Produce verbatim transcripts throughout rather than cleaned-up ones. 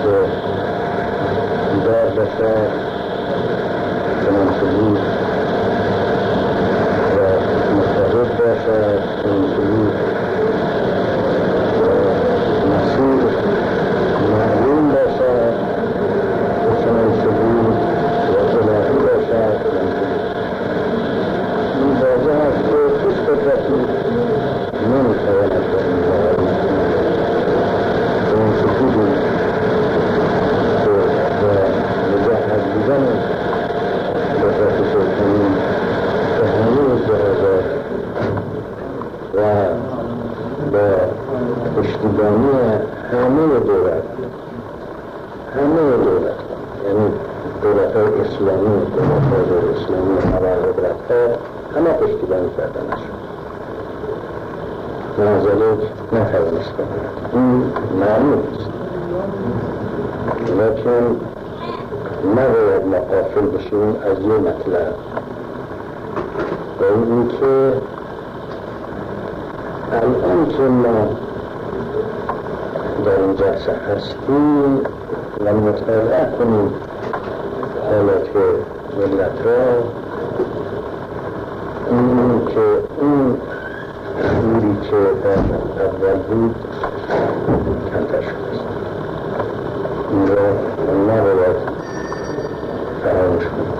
که بیدار باشد چنانچه بود و متحد باشد چنانچه بود و مسیر معلوم باشد و چنانچه بود و الهی باشد چنانچه بود. این واضح است که هیچ قدرتی نمیتواند به این ظاهر نکنه چنانچه بودی که به مجهز بودن قدرت سلطانی به همه جهازات و با پشتیبانی همه دولت همه دولت یعنی دولت های اسلامی دولت های اسلامی و قدرت ها همه پشتیبانی کردنش منازله نتوانست کنند. این معلوم است، لیکن نباید ما غافل بشیم از یه مطلب و این که الان که ما در این جلسه هستیم و مطالعه کنیم حالات ملت را، این که اون شعوری که در اول بود کمتر شده است. این را نباید فراموش کنیم.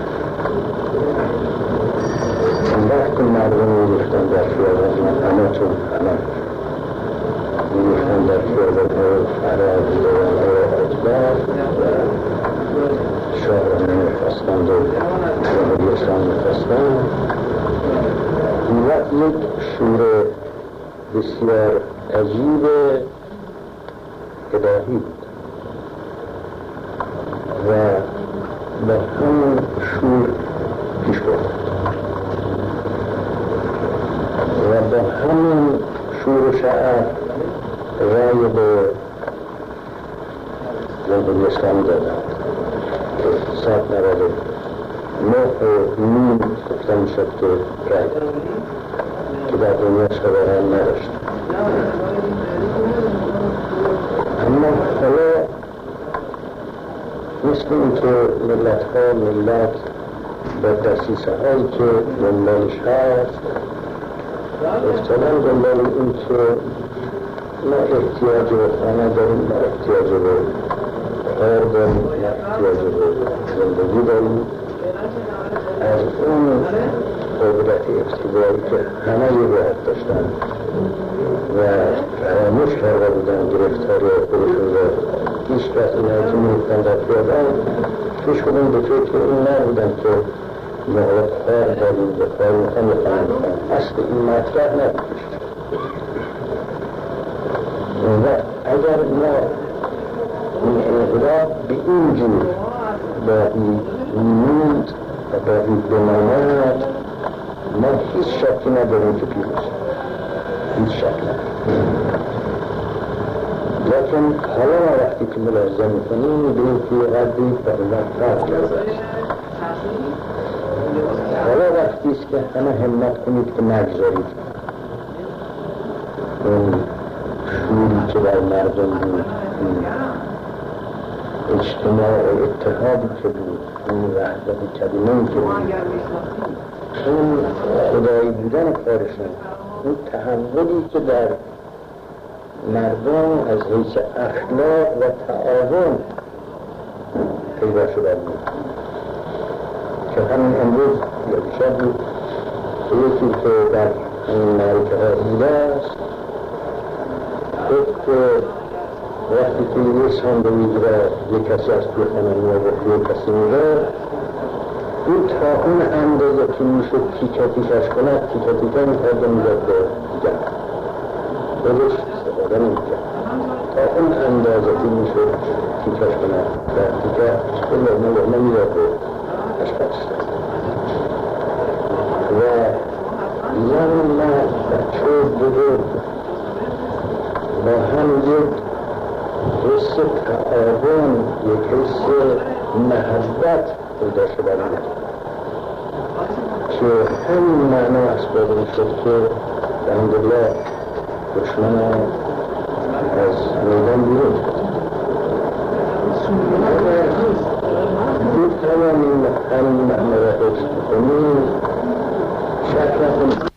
وقتی مردم می‌ریختن در خیابان، همه چون همه می‌ریختن در خیابان‌های فراد و اجبار و شاه را نمی‌خواستند و جمهوری اسلامی می‌خواستند، این وقت یک شور بسیار عجیب الهی بود و با همون شور پیش برد و با همون شور و شعر رای به جمهوری اسلامی دادند که ساعت نود و نه و نیم گفته میشد که رای که در دنیا شباهان نداشت. اما حالا مثل این که ملت ها ملت با دسیسه هایی که دنبالش هست احتمال دنبال این که ما احتیاج به خانه داریم، ما احتیاج به کار داریم، ما احتیاج به زندگی داریم، از اون قدرت ابتدایی که همه یه باید داشتن و فراموش کرده بودن گرفتاری خودشون را هیچ کس این هایی که میفتن در خیابان پیش کنیم به طور که این نبودن که مغلق کار داریم و کار میخوام و خواهم میخوام اصل این مطرح نبودش. و اگر ما این انقلاب به این جور باقی موند و باقی بماند ما هیچ شکی نداریم که پیروز هیچ شک نداریم. لیکن حالا وقتی که ملاحظه میکنیم میبینیم که قدری فرمان فرق گذاشت. حالا وقتی است که همه همت کنید که نگذارید اون شوری که در مردم بود، این اجتماع و اتحادی که بود، این وحدت کلمه‌ای که بود، اون خدایی بودن کارشون، اون تحولی که در مردم از حیث اخلاق و تعاون پیدا شده بود که همین امروز یا دیشب بود یکی که در این معرکه ها بوده است گفت که وقتی که یه ساندویچ را یک کسی از توی خانه میاد و یک کسی میره این تا اون اندازه که میشد تیکه تیکش کند تیکه تیکه میکرده میداد به دیگر خودش استفاده نمیکرد تا اون اندازه که میشد تیکش کند و تیکه کل لحمه لحمه میداد به اشخاص و زن مرد بچه بزرگ با هم یک حس تعاون یک حس محبت پیدا شده بود که همین معنا اسباب این شد که الحمدلله دشمن از میدان بیرون شک نکنید.